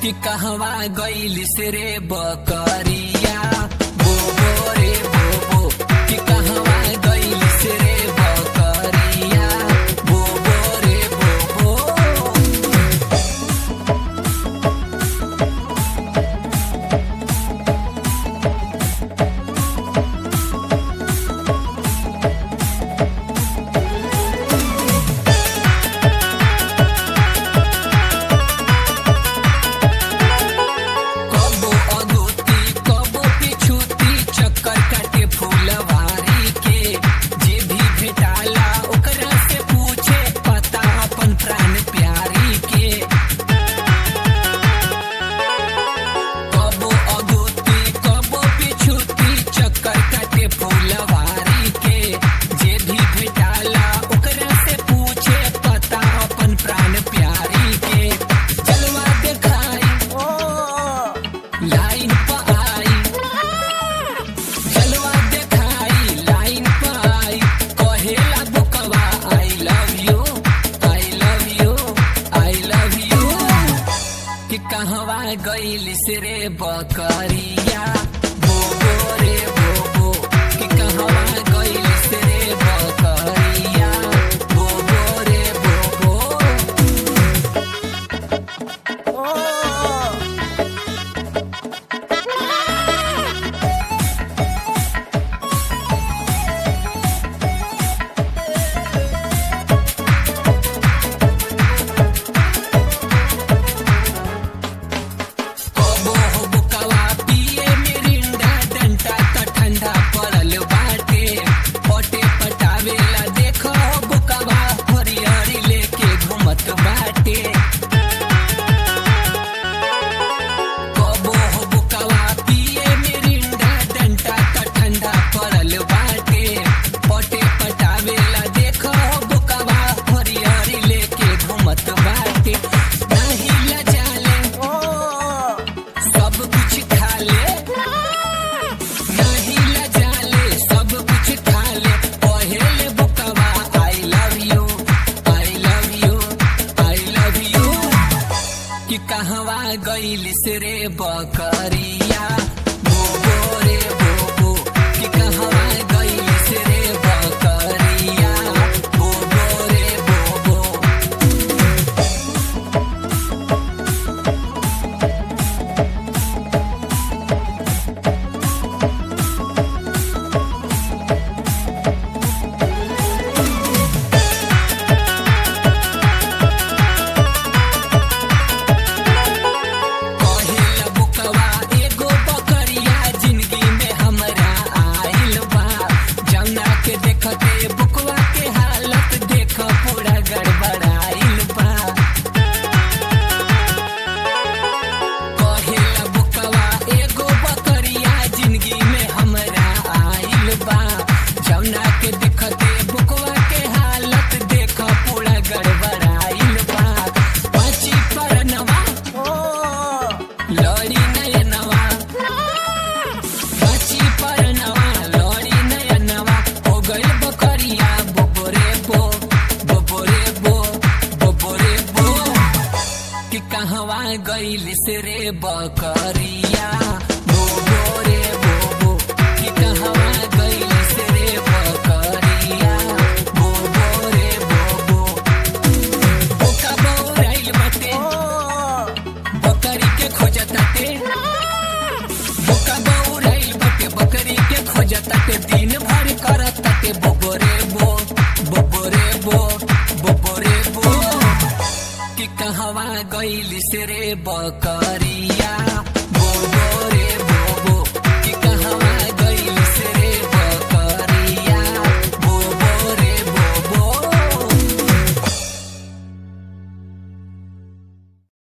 कि कहवा गइलिस रे बकरिया बोबो रे बोबो कि कहवा गइलिस रे बकरिया बोबो रे बोबो। कहवा गइलिस रे बकरिया बोबो रे बोबो कि कहवा गइलिस रे बकरिया बोबो रे बोबो। कहवा गइलिस रे बकरिया बोबो रे बोबो कि कहवा गइलिस रे बकरिया बोबो रे बोबो। कहवा गइलिस रे बकरिया बोबो रे बोबो कि कहवा गइलिस रे बकरिया बोबो रे बोबो। बोका बौराइल बाटे बकरी के खोजताटे बोका बौराइल बाटे बकरी के खोजताटे दिन भर करताटे बोबो रे बो बोबो रे बो बोबो रे बो। कि कहवा गइलिस रे बकरिया बोबो रे